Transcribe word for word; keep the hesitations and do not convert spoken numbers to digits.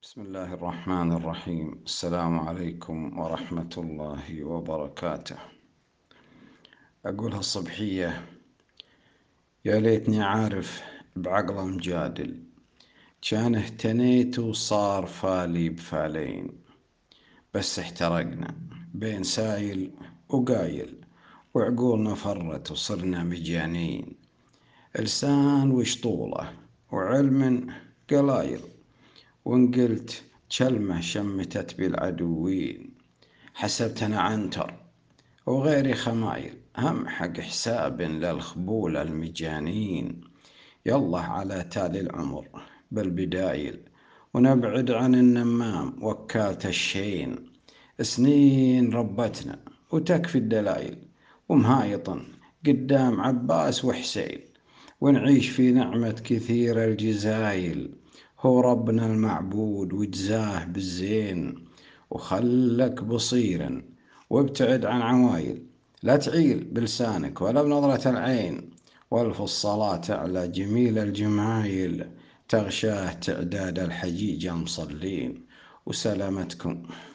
بسم الله الرحمن الرحيم. السلام عليكم ورحمة الله وبركاته. أقولها الصبحية: يا ليتني عارف بعقله مجادل، كان اهتنيت وصار فالي بفالين، بس احترقنا بين سايل وقايل، وعقولنا فرت وصرنا مجانين. لسان وش طوله وعلم قلايل، وإن قلت كلمة شمتت بالعدوين. حسبتنا عنتر وغيري خمايل، هم حق حساب للخبول المجانين. يلا على تالي العمر بالبدايل، ونبعد عن النمام وكالة الشين. سنين ربتنا وتكفي الدلايل، ومهايطا قدام عباس وحسين، ونعيش في نعمة كثير الجزايل. هو ربنا المعبود وجزاه بالزين، وخلك بصيرا وابتعد عن عوايل. لا تعيل بلسانك ولا بنظرة العين، والف الصلاة على جميل الجمايل، تغشاه تعداد الحجيج مصلين. وسلامتكم.